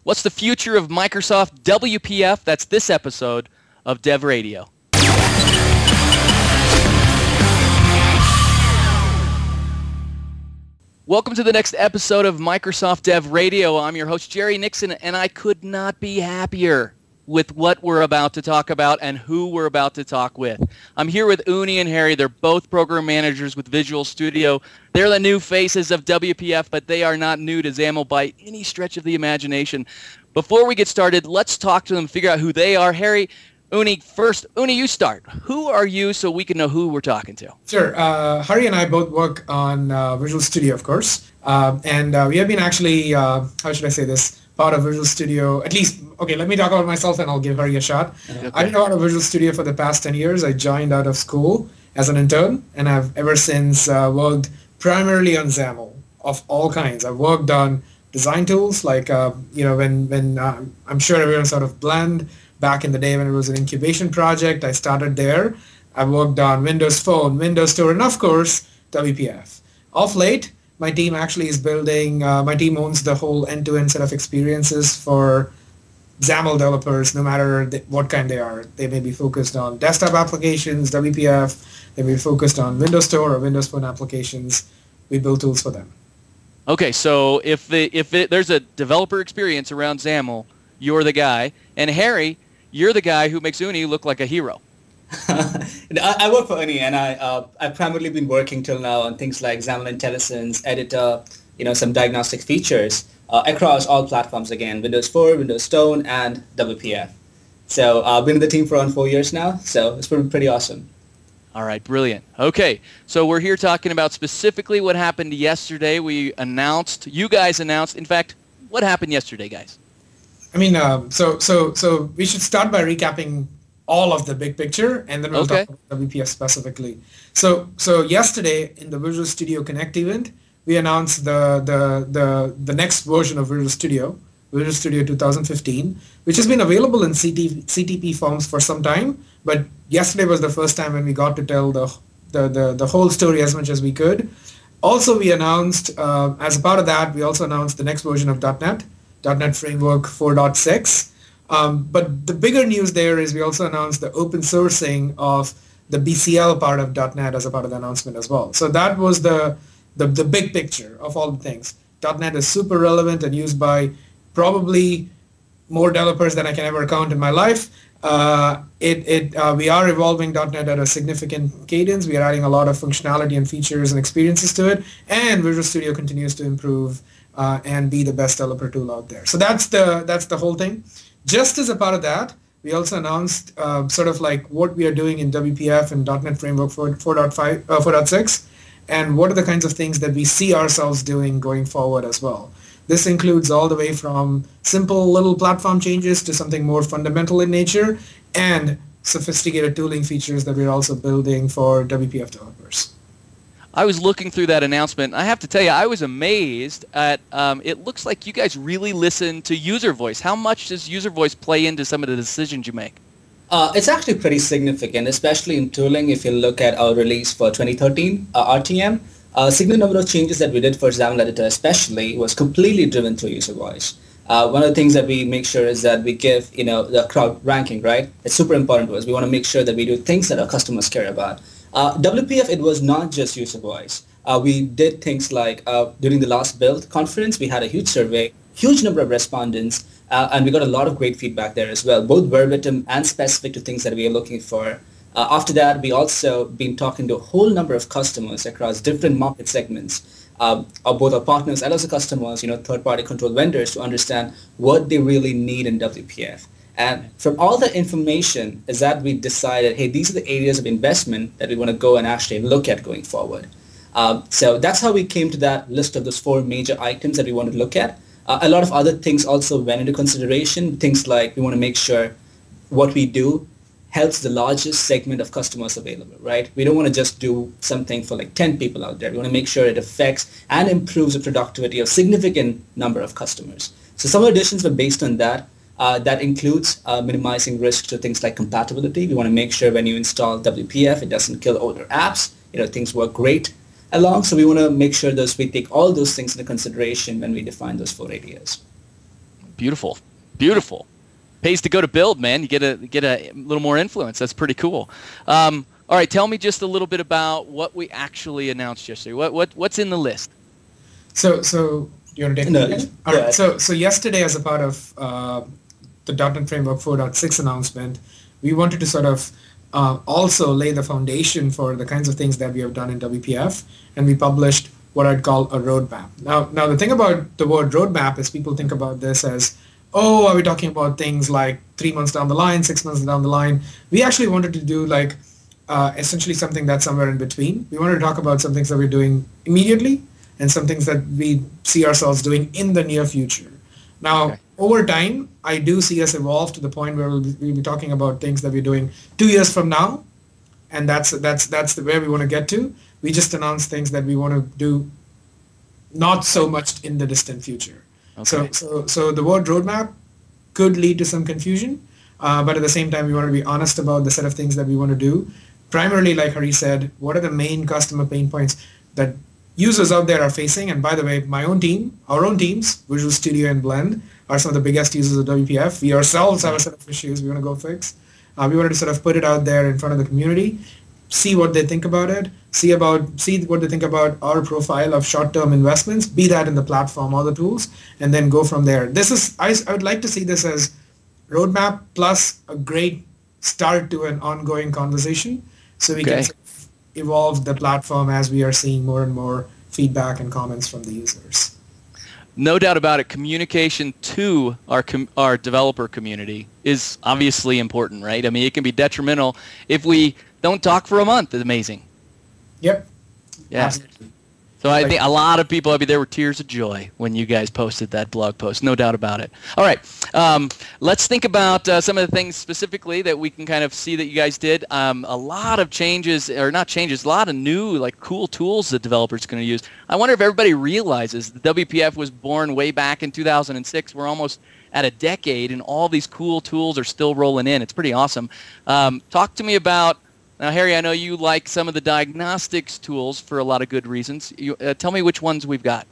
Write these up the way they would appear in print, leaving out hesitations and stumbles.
What's the future of Microsoft WPF? That's this episode of Dev Radio. Welcome to the next episode of Microsoft Dev Radio. I'm your host, Jerry Nixon, and I could not be happier with what we're about to talk about and who we're about to talk with. I'm here with Uni and Harry. They're both program managers with Visual Studio. They're the new faces of WPF, but they are not new to XAML by any stretch of the imagination. Before we get started, let's talk to them, figure out who they are. Harry, Uni, first. Uni, you start. Who are you so we can know who we're talking to? Sure. Harry and I both work on Visual Studio, of course. And we have been actually, how should I say this, part of Visual Studio, at least, okay, let me talk about myself and I'll give Harry a shot. Okay. I've been part of Visual Studio for the past 10 years. I joined out of school as an intern, and I've ever since worked primarily on XAML of all kinds. I've worked on design tools like, when I'm sure everyone's heard of Blend. Back in the day when it was an incubation project, I started there. I worked on Windows Phone, Windows Store, and of course, WPF. Of late, my team actually is building, my team owns the whole end-to-end set of experiences for XAML developers, no matter what kind they are. They may be focused on desktop applications, WPF. They may be focused on Windows Store or Windows Phone applications. We build tools for them. Okay, so if there's a developer experience around XAML, you're the guy. And Harry, you're the guy who makes Uni look like a hero. I work for Uni, and I've primarily been working till now on things like XAML IntelliSense, Editor, some diagnostic features across all platforms again, Windows 4, Windows Stone, and WPF. So I've been in the team for around 4 years now, so it's been pretty awesome. All right, brilliant. Okay, so we're here talking about specifically what happened yesterday. You guys announced, in fact, what happened yesterday, guys? I mean, so we should start by recapping all of the big picture, and then we'll talk about WPF specifically. So yesterday in the Visual Studio Connect event, we announced the next version of Visual Studio 2015, which has been available in CTP forms for some time, but yesterday was the first time when we got to tell the whole story as much as we could. Also, we announced, as a part of that, we also announced the next version of .NET Framework 4.6. But the bigger news there is we also announced the open sourcing of the BCL part of .NET as a part of the announcement as well. So that was the big picture of all the things. .NET is super relevant and used by probably more developers than I can ever count in my life. We are evolving .NET at a significant cadence. We are adding a lot of functionality and features and experiences to it, and Visual Studio continues to improve and be the best developer tool out there. So that's the whole thing. Just as a part of that, we also announced sort of like what we are doing in WPF and .NET Framework 4.6, and what are the kinds of things that we see ourselves doing going forward as well. This includes all the way from simple little platform changes to something more fundamental in nature, and sophisticated tooling features that we're also building for WPF developers. I was looking through that announcement. I have to tell you, I was amazed at, it looks like you guys really listen to user voice. How much does user voice play into some of the decisions you make? It's actually pretty significant, especially in tooling. If you look at our release for 2013, RTM, a significant number of changes that we did for XAML Editor especially was completely driven through user voice. One of the things that we make sure is that we give, the crowd ranking, right? It's super important to us. We want to make sure that we do things that our customers care about. WPF, it was not just user voice. We did things like during the last build conference, we had a huge survey, huge number of respondents, and we got a lot of great feedback there as well, both verbatim and specific to things that we are looking for. After that, we also been talking to a whole number of customers across different market segments, of both our partners and also customers, third-party control vendors, to understand what they really need in WPF. And from all the information is that we decided, hey, these are the areas of investment that we want to go and actually look at going forward. So that's how we came to that list of those 4 major items that we want to look at. A lot of other things also went into consideration, things like we want to make sure what we do helps the largest segment of customers available, right? We don't want to just do something for like 10 people out there. We want to make sure it affects and improves the productivity of a significant number of customers. So some additions were based on that. That includes minimizing risk to things like compatibility. We want to make sure when you install WPF, it doesn't kill older apps. Things work great along. So we want to make sure that we take all those things into consideration when we define those 4 areas. Beautiful. Beautiful. Pays to go to Build, man. You get a little more influence. That's pretty cool. All right, tell me just a little bit about what we actually announced yesterday. What's in the list? So you want to take it? All right. So yesterday, as a part of the .NET Framework 4.6 announcement, we wanted to sort of also lay the foundation for the kinds of things that we have done in WPF, and we published what I'd call a roadmap. Now the thing about the word roadmap is people think about this as, oh, are we talking about things like 3 months down the line, 6 months down the line? We actually wanted to do like essentially something that's somewhere in between. We wanted to talk about some things that we're doing immediately and some things that we see ourselves doing in the near future. Now, over time, I do see us evolve to the point where we'll be talking about things that we're doing 2 years from now, and that's where we want to get to. We just announced things that we want to do not so much in the distant future. Okay. So the word roadmap could lead to some confusion, but at the same time, we want to be honest about the set of things that we want to do. Primarily, like Hari said, what are the main customer pain points that users out there are facing? And by the way, our own teams, Visual Studio and Blend, are some of the biggest users of WPF. We ourselves have a set of issues we want to go fix. We wanted to sort of put it out there in front of the community, see what they think about it, see what they think about our profile of short-term investments, be that in the platform or the tools, and then go from there. I would like to see this as roadmap plus a great start to an ongoing conversation, so we can sort of evolve the platform as we are seeing more and more feedback and comments from the users. No doubt about it. Communication to our developer community is obviously important, right? I mean, it can be detrimental if we don't talk for a month. It's amazing. Yep. Yeah. Absolutely. So I think a lot of people, there were tears of joy when you guys posted that blog post. No doubt about it. All right. Let's think about some of the things specifically that we can kind of see that you guys did. A lot of changes, or not changes, a lot of new, like, cool tools that developers are going to use. I wonder if everybody realizes that WPF was born way back in 2006. We're almost at a decade, and all these cool tools are still rolling in. It's pretty awesome. Talk to me about... Now, Hari, I know you like some of the diagnostics tools for a lot of good reasons. Tell me which ones we've got.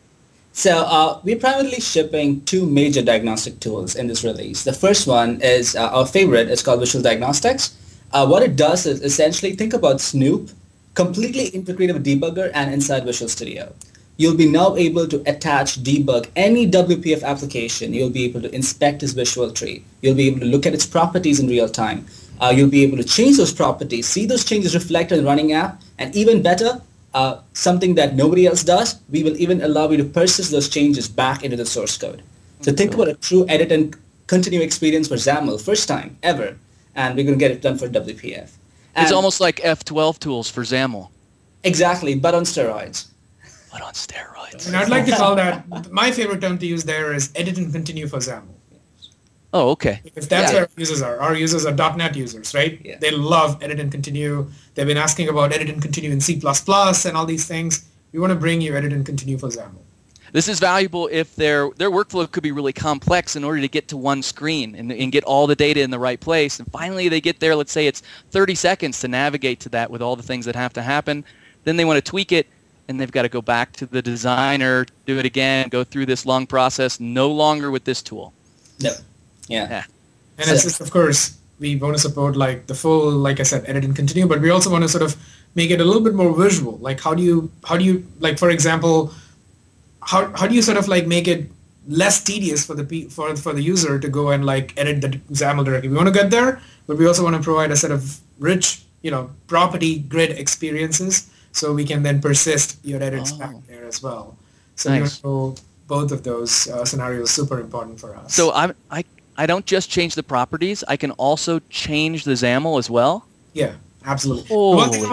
So we're primarily shipping two major diagnostic tools in this release. The first one is our favorite. It's called Visual Diagnostics. What it does is essentially think about Snoop, completely integrated with Debugger and inside Visual Studio. You'll be now able to attach, debug any WPF application. You'll be able to inspect its visual tree. You'll be able to look at its properties in real time. You'll be able to change those properties, see those changes reflected in the running app, and even better, something that nobody else does, we will even allow you to persist those changes back into the source code. So think about a true edit and continue experience for XAML, first time ever, and we're going to get it done for WPF. And it's almost like F12 tools for XAML. Exactly, but on steroids. But on steroids. And I'd like to call that, my favorite term to use there is edit and continue for XAML. Oh, okay. Because that's where our users are. Our users are .NET users, right? Yeah. They love edit and continue. They've been asking about edit and continue in C++ and all these things. We want to bring you edit and continue for XAML. This is valuable if their workflow could be really complex in order to get to one screen and get all the data in the right place. And finally they get there, let's say it's 30 seconds to navigate to that with all the things that have to happen. Then they want to tweak it, and they've got to go back to the designer, do it again, go through this long process, no longer with this tool. No. Yeah. And it's just, of course, we want to support like the full, like I said, edit and continue, but we also want to sort of make it a little bit more visual. Like how do you like, for example, how do you sort of like make it less tedious for the user to go and like edit the XAML directly? We want to get there, but we also want to provide a set of rich, property grid experiences so we can then persist your edits back there as well. So nice. Both of those scenarios are super important for us. So I don't just change the properties. I can also change the XAML as well? Yeah, absolutely. Oh,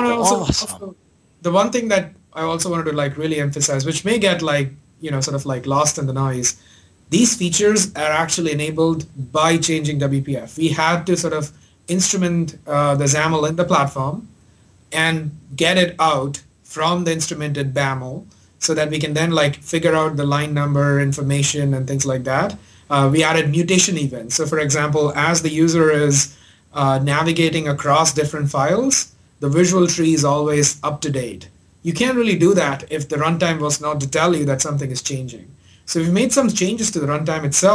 the one thing that I also wanted to like really emphasize, which may get like, sort of like lost in the noise, these features are actually enabled by changing WPF. We had to sort of instrument the XAML in the platform and get it out from the instrumented BAML so that we can then like figure out the line number information and things like that. We added mutation events. So for example, as the user is navigating across different files, the visual tree is always up to date. You can't really do that if the runtime was not to tell you that something is changing. So we've made some changes to the runtime itself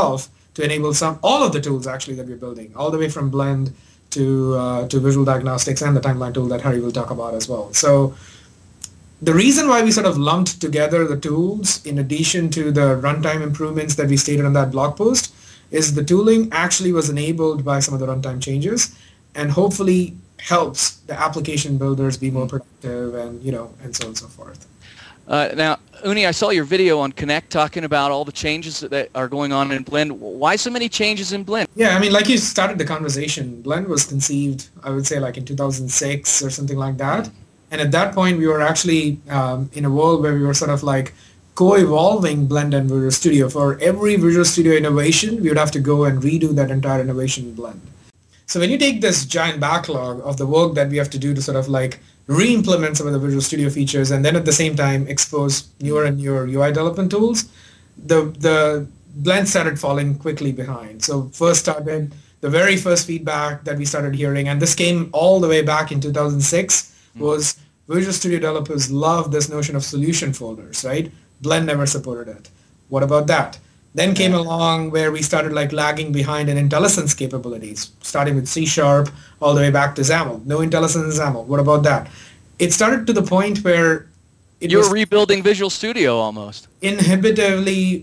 to enable all of the tools actually that we're building, all the way from Blend to Visual Diagnostics and the timeline tool that Harry will talk about as well. So the reason why we sort of lumped together the tools in addition to the runtime improvements that we stated on that blog post is the tooling actually was enabled by some of the runtime changes and hopefully helps the application builders be more productive and, and so on and so forth. Now, Uni, I saw your video on Connect talking about all the changes that are going on in Blend. Why so many changes in Blend? Yeah, I mean, like you started the conversation, Blend was conceived, I would say, like in 2006 or something like that. Mm-hmm. And at that point, we were actually in a world where we were sort of like co-evolving Blend and Visual Studio. For every Visual Studio innovation, we would have to go and redo that entire innovation in Blend. So when you take this giant backlog of the work that we have to do to sort of like re-implement some of the Visual Studio features and then at the same time expose newer and newer UI development tools, the Blend started falling quickly behind. So first started the very first feedback that we started hearing, and this came all the way back in 2006, was Visual Studio developers love this notion of solution folders, right? Blend never supported it. What about that? Then came along where we started like lagging behind in IntelliSense capabilities, starting with C# all the way back to XAML. No IntelliSense in XAML. What about that? It started to the point where you're rebuilding Visual Studio almost. Prohibitively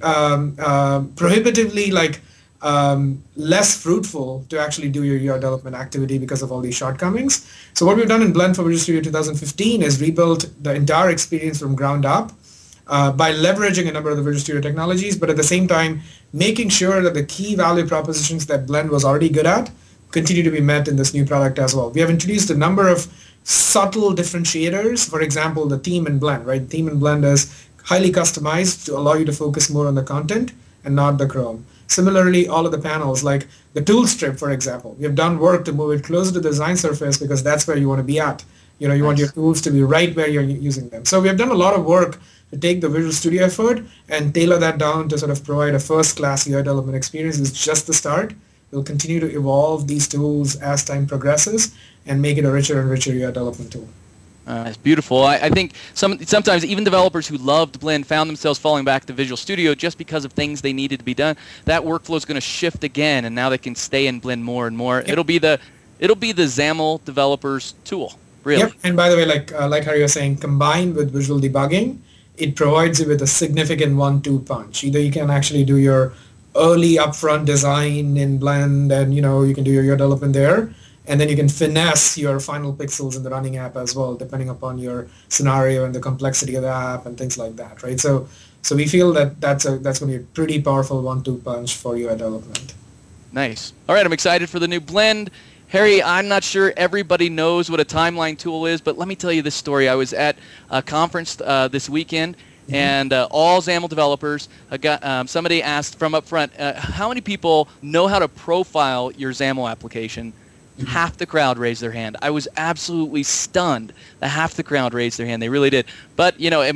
less fruitful to actually do your UI development activity because of all these shortcomings. So what we've done in Blend for Visual Studio 2015 is rebuilt the entire experience from ground up by leveraging a number of the Visual Studio technologies, but at the same time making sure that the key value propositions that Blend was already good at continue to be met in this new product as well. We have introduced a number of subtle differentiators. For example, the theme in Blend, right? Theme in Blend is highly customized to allow you to focus more on the content and not the Chrome. Similarly, all of the panels, like the tool strip, for example, we have done work to move it closer to the design surface because that's where you want to be at. You want your tools to be right where you're using them. So we have done a lot of work to take the Visual Studio effort and tailor that down to sort of provide a first-class UI development experience. It's just the start. We'll continue to evolve these tools as time progresses and make it a richer and richer UI development tool. It's beautiful. I think sometimes even developers who loved Blend found themselves falling back to Visual Studio just because of things they needed to be done. That workflow is going to shift again, and now they can stay in Blend more and more. Yep. It'll be the XAML developers tool, really. Yep. And by the way, like Harry was saying, combined with visual debugging, it provides you with a significant 1-2 punch. Either you can actually do your early upfront design in Blend, and you can do your development there. And then you can finesse your final pixels in the running app as well, depending upon your scenario and the complexity of the app and things like that, right? So we feel that that's going to be a pretty powerful 1-2 punch for UI development. Nice. All right, I'm excited for the new Blend. Harry, I'm not sure everybody knows what a timeline tool is, but let me tell you this story. I was at a conference this weekend, and all XAML developers somebody asked from up front, how many people know how to profile your XAML application? Mm-hmm. Half the crowd raised their hand. I was absolutely stunned that half the crowd raised their hand. They really did. But,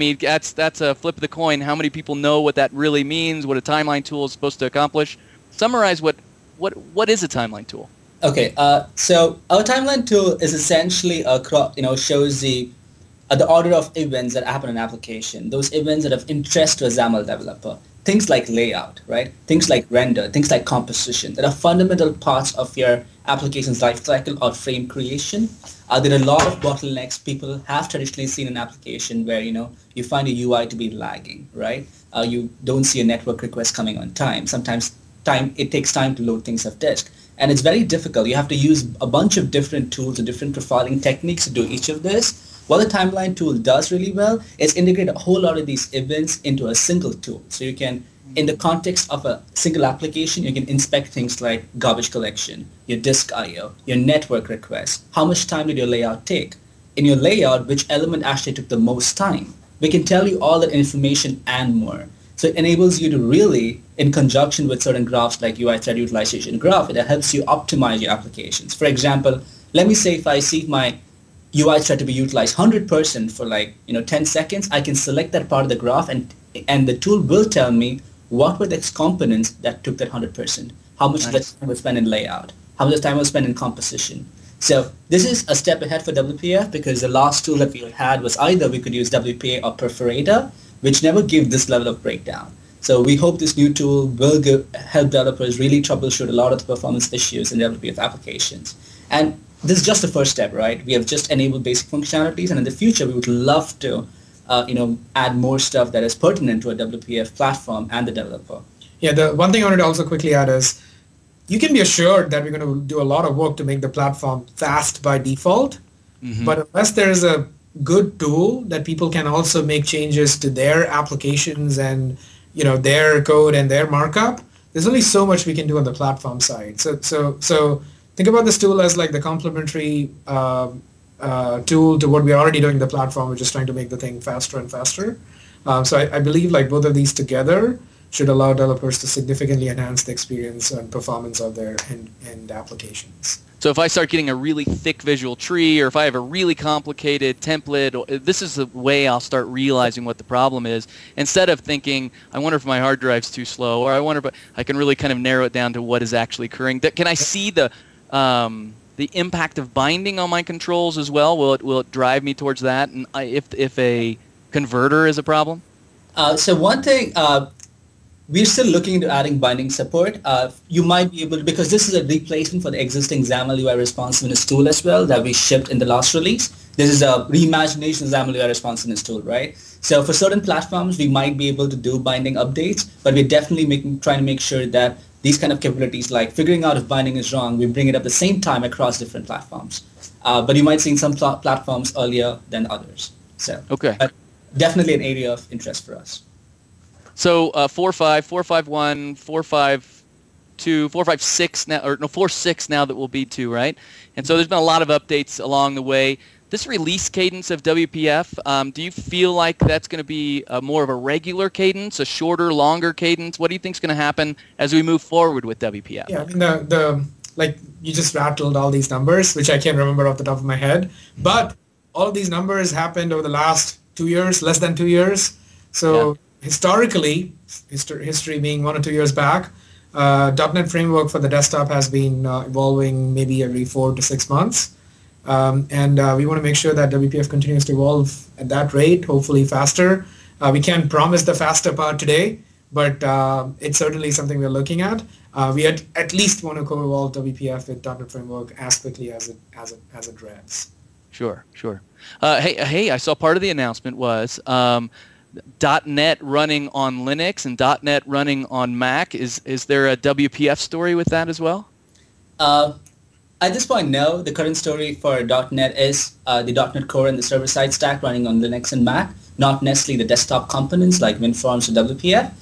that's a flip of the coin. How many people know what that really means, what a timeline tool is supposed to accomplish? Summarize what is a timeline tool? Okay, so our timeline tool is essentially shows the order of events that happen in an application, those events that have interest to a XAML developer. Things like layout, right? Things like render, things like composition, that are fundamental parts of your application's lifecycle or frame creation. There are a lot of bottlenecks people have traditionally seen in an application where, you find a UI to be lagging, right? You don't see a network request coming on time. Sometimes it takes time to load things off disk. And it's very difficult. You have to use a bunch of different tools or different profiling techniques to do each of this. What the timeline tool does really well is integrate a whole lot of these events into a single tool. So you can, in the context of a single application, you can inspect things like garbage collection, your disk I/O, your network requests. How much time did your layout take? In your layout, which element actually took the most time? We can tell you all that information and more. So it enables you to really, in conjunction with certain graphs like UI thread utilization graph, it helps you optimize your applications. For example, let me say if I see my UI thread to be utilized 100% for 10 seconds, I can select that part of the graph and the tool will tell me what were the components that took that 100%, how much of the time was spent in layout, how much time was spent in composition. So this is a step ahead for WPF because the last tool that we had was either we could use WPA or Perforator, which never give this level of breakdown. So we hope this new tool will help developers really troubleshoot a lot of the performance issues in WPF applications. And this is just the first step, right? We have just enabled basic functionalities, and in the future, we would love to, add more stuff that is pertinent to a WPF platform and the developer. Yeah, the one thing I wanted to also quickly add is you can be assured that we're going to do a lot of work to make the platform fast by default. Mm-hmm. But unless there is a good tool that people can also make changes to their applications and their code and their markup, there's only so much we can do on the platform side. So think about this tool as like the complementary tool to what we're already doing in the platform, which is trying to make the thing faster and faster. So I believe like both of these together should allow developers to significantly enhance the experience and performance of their end applications. So if I start getting a really thick visual tree, or if I have a really complicated template, this is the way I'll start realizing what the problem is. Instead of thinking, I wonder if my hard drive's too slow, or I wonder if I can really kind of narrow it down to what is actually occurring. Can I see the impact of binding on my controls as well? Will it drive me towards that? And if a converter is a problem? So one thing. We're still looking into adding binding support. You might be able to, because this is a replacement for the existing XAML UI responsiveness tool as well that we shipped in the last release. This is a reimagination of XAML UI responsiveness tool, right? So for certain platforms, we might be able to do binding updates, but we're definitely trying to make sure that these kind of capabilities, like figuring out if binding is wrong, we bring it up at the same time across different platforms. But you might see some platforms earlier than others. So okay. Definitely an area of interest for us. So 4.5, 4.5.1, 4.5.2, 4.5.6 now, or no, 4.6 now that will be 2, right? And so there's been a lot of updates along the way. This release cadence of WPF, do you feel like that's going to be more of a regular cadence, a shorter, longer cadence? What do you think is going to happen as we move forward with WPF? Yeah, I mean, the like you just rattled all these numbers, which I can't remember off the top of my head, but all of these numbers happened over the last 2 years, less than 2 years. So. Yeah. Historically, history being 1 or 2 years back, .NET Framework for the desktop has been evolving maybe every 4 to 6 months. And we want to make sure that WPF continues to evolve at that rate, hopefully faster. We can't promise the faster part today, but it's certainly something we're looking at. We at least want to co-evolve WPF with .NET Framework as quickly as it revs. Sure. Hey, I saw part of the announcement was .NET running on Linux and .NET running on Mac. Is there a WPF story with that as well? At this point, no. The current story for .NET is the .NET Core and the server-side stack running on Linux and Mac, not necessarily the desktop components like WinForms or WPF.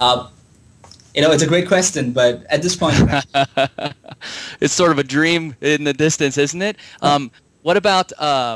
It's a great question, but at this point... It's sort of a dream in the distance, isn't it? What about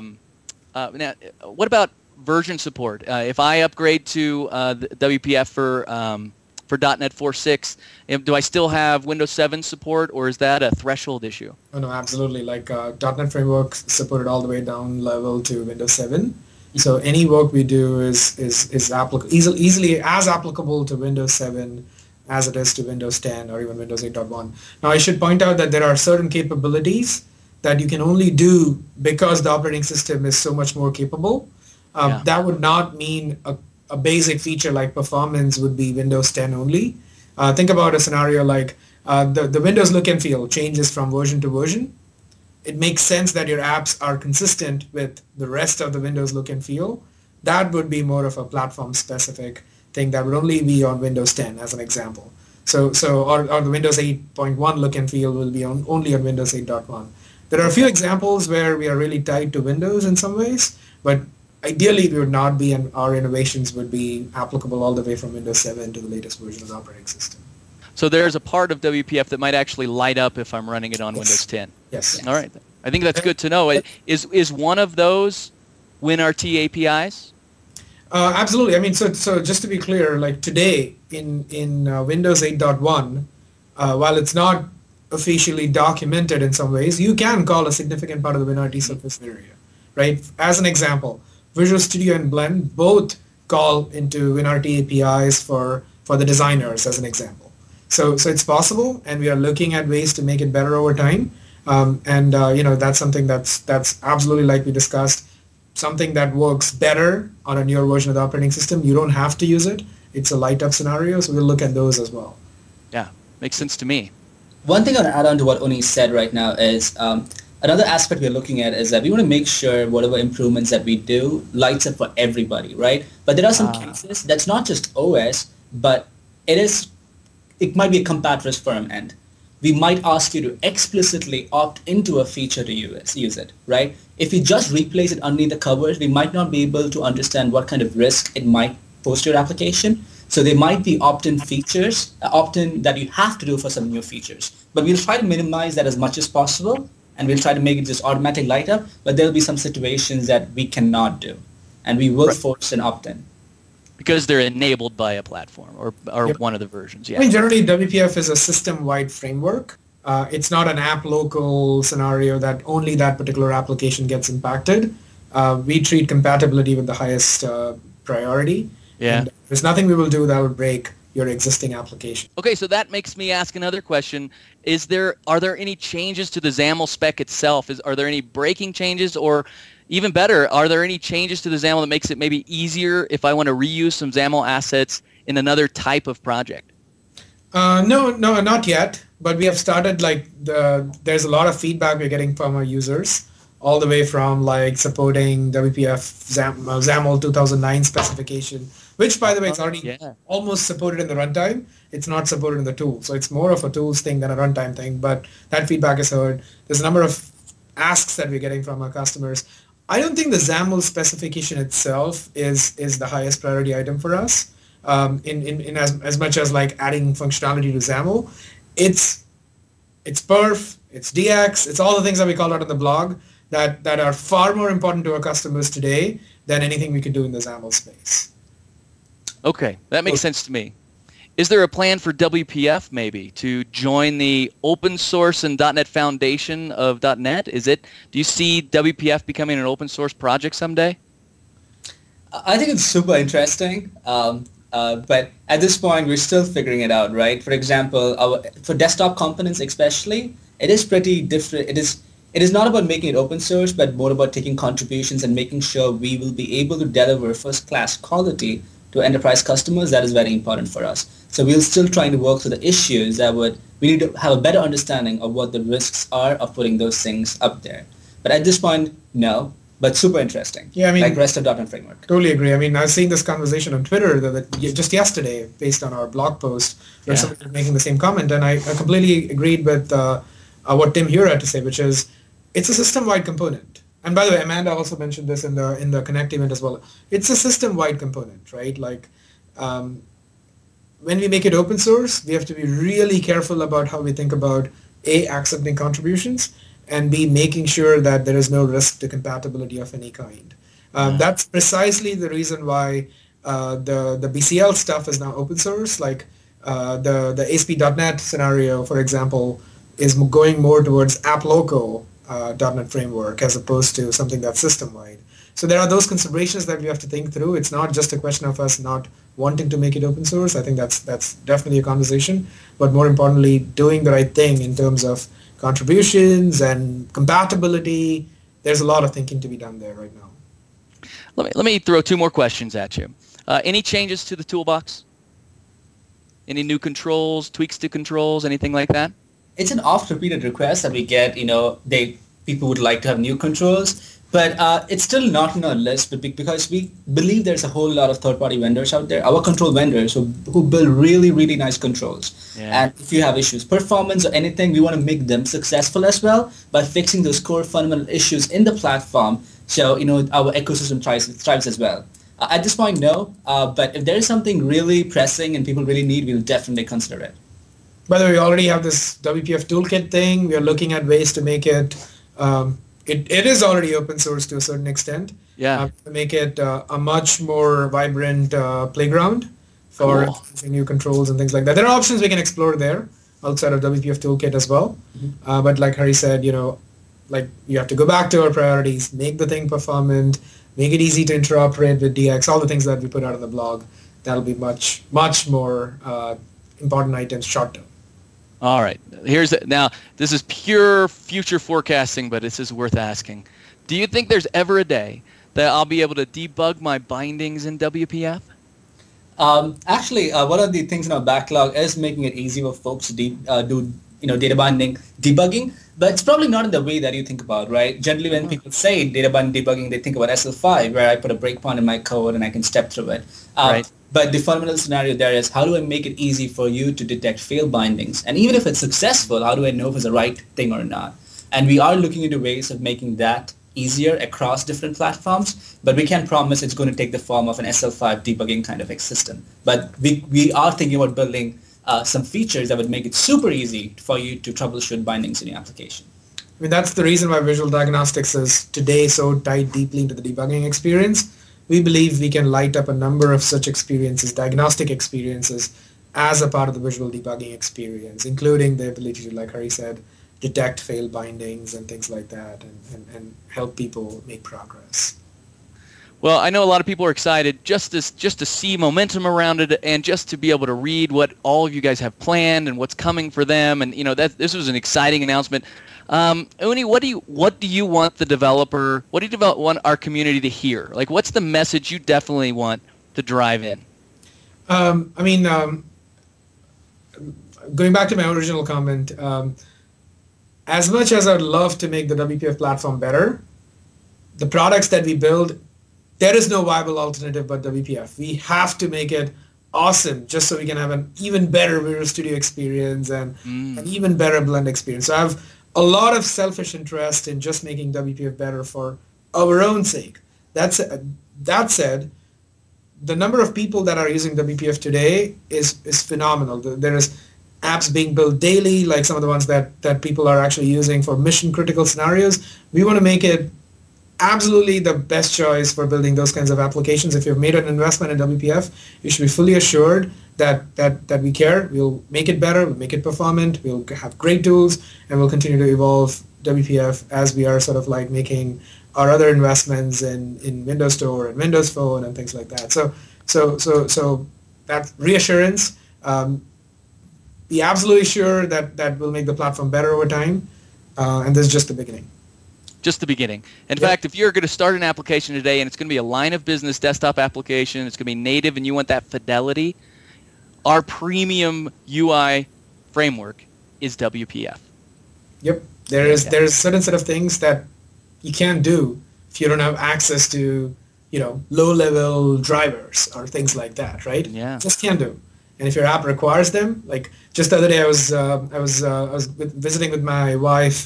version support? If I upgrade to the WPF for .NET 4.6, do I still have Windows 7 support, or is that a threshold issue? Oh, no, absolutely. Like .NET Framework supported all the way down level to Windows 7. So any work we do is easily as applicable to Windows 7 as it is to Windows 10 or even Windows 8.1. Now, I should point out that there are certain capabilities that you can only do because the operating system is so much more capable. That would not mean a basic feature like performance would be Windows 10 only. Think about a scenario like the Windows look and feel changes from version to version. It makes sense that your apps are consistent with the rest of the Windows look and feel. That would be more of a platform-specific thing that would only be on Windows 10, as an example. Or the Windows 8.1 look and feel will be only on Windows 8.1. There are a few examples where we are really tied to Windows in some ways, but ideally, we would not be, and our innovations would be applicable all the way from Windows 7 to the latest version of the operating system. So there's a part of WPF that might actually light up if I'm running it on Windows 10. Yes. All right. I think that's good to know. Is one of those WinRT APIs? Absolutely. I mean, so just to be clear, like today in Windows 8.1, while it's not officially documented in some ways, you can call a significant part of the WinRT surface area, right? As an example, Visual Studio and Blend both call into WinRT APIs for the designers, as an example. So it's possible, and we are looking at ways to make it better over time. That's something that's absolutely, like we discussed, something that works better on a newer version of the operating system. You don't have to use it, it's a light up scenario. So we'll look at those as well. Yeah, makes sense to me. One thing I want to add on to what Oni said right now is another aspect we're looking at is that we want to make sure whatever improvements that we do lights up for everybody, right? But there are some cases that's not just OS, but it might be a compat risk firm end. We might ask you to explicitly opt into a feature to use it, right? If you just replace it underneath the covers, we might not be able to understand what kind of risk it might pose to your application. So there might be opt-in features, opt-in that you have to do for some new features. But we'll try to minimize that as much as possible, and we'll try to make it just automatic light up, but there'll be some situations that we cannot do, and we will force an opt-in. Because they're enabled by a platform or one of the versions, yeah. I mean, generally, WPF is a system-wide framework. It's not an app local scenario that only that particular application gets impacted. We treat compatibility with the highest priority. Yeah. And there's nothing we will do that would break your existing application. Okay, so that makes me ask another question. Are there any changes to the XAML spec itself? Are there any breaking changes, or even better, are there any changes to the XAML that makes it maybe easier if I want to reuse some XAML assets in another type of project? No, not yet. But we have started there's a lot of feedback we're getting from our users, all the way from supporting WPF XAML 2009 specification, which by the way, it's already almost supported in the runtime. It's not supported in the tool. So it's more of a tools thing than a runtime thing, but that feedback is heard. There's a number of asks that we're getting from our customers. I don't think the XAML specification itself is the highest priority item for us. In as much as adding functionality to XAML, it's perf, it's DX, it's all the things that we call out on the blog that are far more important to our customers today than anything we could do in the XAML space. Okay, that makes sense to me. Is there a plan for WPF maybe to join the open source and .NET Foundation of .NET? Do you see WPF becoming an open source project someday? I think it's super interesting, but at this point we're still figuring it out, right? For example, for desktop components especially, it is pretty different. It is not about making it open source, but more about taking contributions and making sure we will be able to deliver first-class quality to enterprise customers. That is very important for us. So we're still trying to work through the issues we need to have a better understanding of what the risks are of putting those things up there. But at this point, no, but super interesting. Yeah, I mean, like REST of .NET Framework. Totally agree. I mean, I've seen this conversation on Twitter just yesterday based on our blog post where somebody was making the same comment, and I completely agreed with what Tim Hure had to say, which is it's a system-wide component. And by the way, Amanda also mentioned this in the Connect event as well. It's a system-wide component, right? When we make it open source, we have to be really careful about how we think about A, accepting contributions, and B, making sure that there is no risk to compatibility of any kind. That's precisely the reason why the BCL stuff is now open source. The ASP.NET scenario, for example, is going more towards app local .NET Framework as opposed to something that's system-wide. So there are those considerations that we have to think through. It's not just a question of us not wanting to make it open source. I think that's definitely a conversation. But more importantly, doing the right thing in terms of contributions and compatibility. There's a lot of thinking to be done there right now. Let me throw two more questions at you. Any changes to the toolbox? Any new controls, tweaks to controls, anything like that? It's an oft-repeated request that we get. People would like to have new controls, but it's still not on our list. But because we believe there's a whole lot of third-party vendors out there, our control vendors who build really, really nice controls. Yeah. And if you have issues, performance or anything, we want to make them successful as well by fixing those core fundamental issues in the platform. So our ecosystem thrives as well. At this point, no. But if there is something really pressing and people really need, we'll definitely consider it. By the way, we already have this WPF toolkit thing. We are looking at ways to make it, it is already open source to a certain extent. Yeah. To make it a much more vibrant playground for new controls and things like that. There are options we can explore there outside of WPF toolkit as well. Mm-hmm. But like Hari said, you have to go back to our priorities, make the thing performant, make it easy to interoperate with DX, all the things that we put out on the blog. That'll be much, much more important items short term. All right. Now, this is pure future forecasting, but this is worth asking. Do you think there's ever a day that I'll be able to debug my bindings in WPF? Actually, one of the things in our backlog is making it easy for folks to do data binding debugging, but it's probably not in the way that you think about, right? Generally, when people say data binding debugging, they think about SL5, where I put a breakpoint in my code and I can step through it. Right. But the fundamental scenario there is, how do I make it easy for you to detect fail bindings? And even if it's successful, how do I know if it's the right thing or not? And we are looking into ways of making that easier across different platforms, but we can't promise it's going to take the form of an SL5 debugging kind of a system. But we are thinking about building some features that would make it super easy for you to troubleshoot bindings in your application. I mean, that's the reason why Visual Diagnostics is today so tied deeply into the debugging experience. We believe we can light up a number of such experiences, diagnostic experiences, as a part of the visual debugging experience, including the ability to, like Hari said, detect fail bindings and things like that, and help people make progress. Well, I know a lot of people are excited just to see momentum around it, and just to be able to read what all of you guys have planned and what's coming for them. And this was an exciting announcement. Uni, what do you want the developer? What do you want our community to hear? Like, what's the message you definitely want to drive in? Going back to my original comment. As much as I'd love to make the WPF platform better, the products that we build, there is no viable alternative but WPF. We have to make it awesome just so we can have an even better Visual Studio experience and an even better Blend experience. So I have a lot of selfish interest in just making WPF better for our own sake. That said, the number of people that are using WPF today is phenomenal. There is apps being built daily, like some of the ones that people are actually using for mission critical scenarios. We want to make it absolutely the best choice for building those kinds of applications. If you've made an investment in WPF, you should be fully assured that we care. We'll make it better, we'll make it performant, we'll have great tools, and we'll continue to evolve WPF as we are sort of like making our other investments in Windows Store and Windows Phone and things like that. So that reassurance, be absolutely sure that will make the platform better over time, and this is just the beginning. Just the beginning. In fact, if you're going to start an application today and it's going to be a line of business desktop application, it's going to be native, and you want that fidelity, our premium UI framework is WPF. Yep. There's a certain set of things that you can't do if you don't have access to, low-level drivers or things like that, right? Yeah. Just can't do. And if your app requires them, like just the other day, I was visiting with my wife,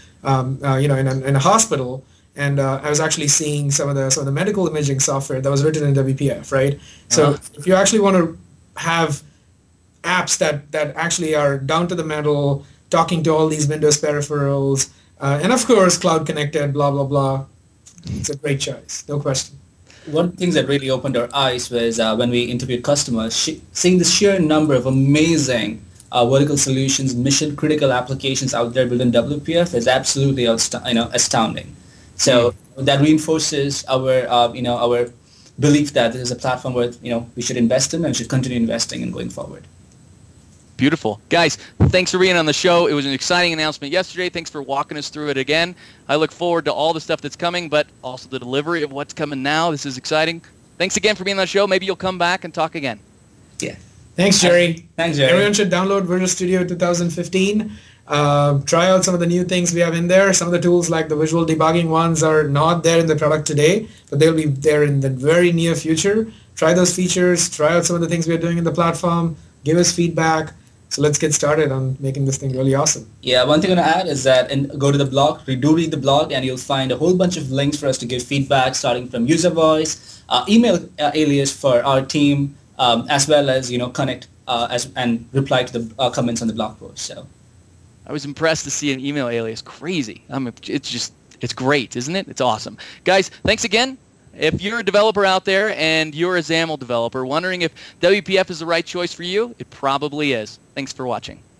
in a hospital, and I was actually seeing some of the medical imaging software that was written in WPF, right? So if you actually want to have apps that actually are down to the metal, talking to all these Windows peripherals, and of course cloud connected, blah blah blah, it's a great choice, no question. One of the things that really opened our eyes was when we interviewed customers, seeing the sheer number of amazing vertical solutions, mission-critical applications out there built in WPF is absolutely astounding. So that reinforces our belief that this is a platform where we should invest in and should continue investing in going forward. Beautiful. Guys, thanks for being on the show. It was an exciting announcement yesterday. Thanks for walking us through it again. I look forward to all the stuff that's coming, but also the delivery of what's coming now. This is exciting. Thanks again for being on the show. Maybe you'll come back and talk again. Yeah. Thanks, Jerry. Thanks, Jerry. Everyone should download Visual Studio 2015. Try out some of the new things we have in there. Some of the tools like the visual debugging ones are not there in the product today, but they'll be there in the very near future. Try those features. Try out some of the things we're doing in the platform. Give us feedback. So let's get started on making this thing really awesome. Yeah, one thing I'm going to add is that go to the blog, read the blog, and you'll find a whole bunch of links for us to give feedback, starting from user voice, email alias for our team, as well as connect and reply to the comments on the blog post. So I was impressed to see an email alias. Crazy. It's great, isn't it? It's awesome. Guys, thanks again. If you're a developer out there and you're a XAML developer wondering if WPF is the right choice for you, it probably is. Thanks for watching.